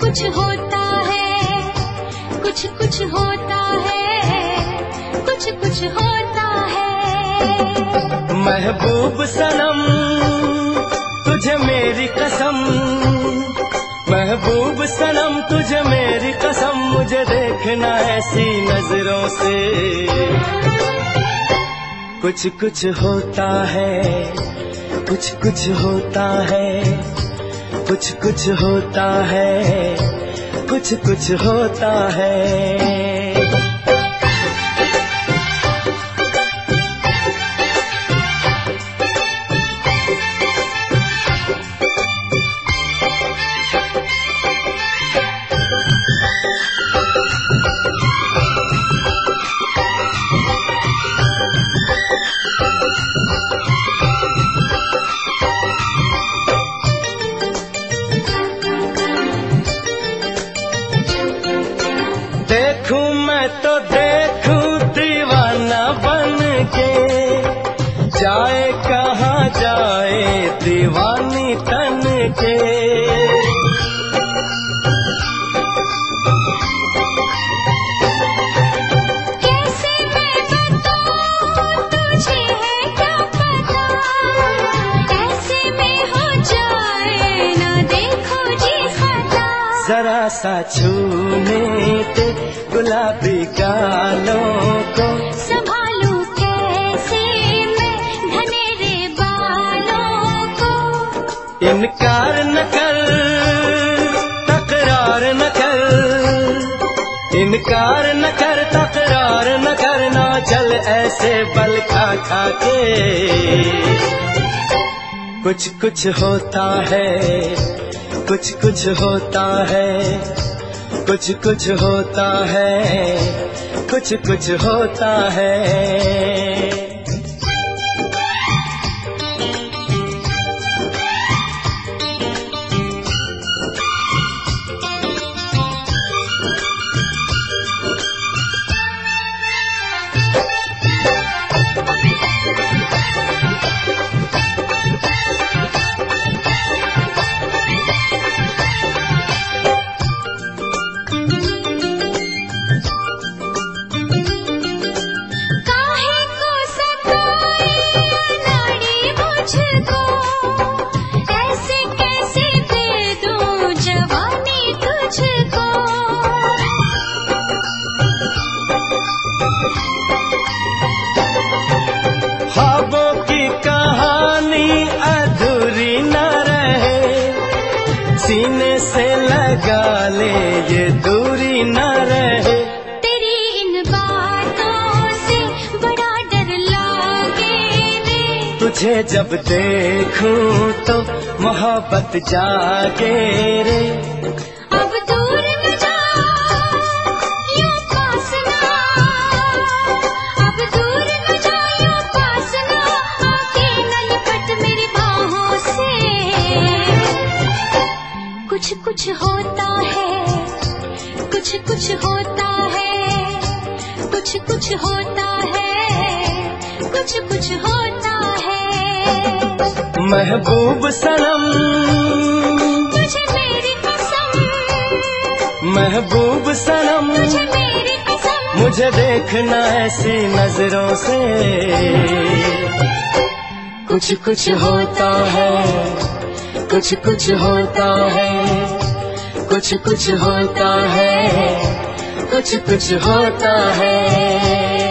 कुछ होता है, कुछ कुछ होता है, कुछ कुछ होता है। महबूब सनम तुझे मेरी कसम, महबूब सनम तुझे मेरी कसम, मुझे देखना ऐसी नजरों से। कुछ कुछ होता है, कुछ कुछ होता है, कुछ कुछ होता है, कुछ कुछ होता है। देखूं मैं तो देखूं दीवाना बन के, जाए कहाँ जाए दीवानी तन के। कैसे मैं बताऊं तुझे है क्या पता, ऐसे में हो जाए ना देखो जी खता। जरा सा छूने दे गुलाबी गालों को, संभालूं कैसे मैं घनेरे बालों को। इनकार न कर, तकरार न कर, इनकार न कर, तकरार न करना, चल ऐसे बल खा खा के। कुछ कुछ होता है, कुछ कुछ होता है, कुछ कुछ होता है, कुछ कुछ होता है। ख्वाबों की कहानी अधूरी न रहे, सीने से लगा ले ये दूरी न रहे। तेरी इन बातों से बड़ा डर लागे रे, तुझे जब देखूं तो मोहब्बत जागे रे। अब दूर न जा यूं पास ना, अब दूर न जा यूं पास ना, आके न लिपट मेरी बाहों से। कुछ कुछ होता है, कुछ कुछ होता है, कुछ कुछ होता है, कुछ कुछ होता है। महबूब सनम तुझे मेरी कसम, महबूब सनम तुझे मेरी कसम, मुझे देखना ऐसी नजरों से। कुछ कुछ होता है, कुछ कुछ होता है, कुछ कुछ होता है, कुछ कुछ होता है।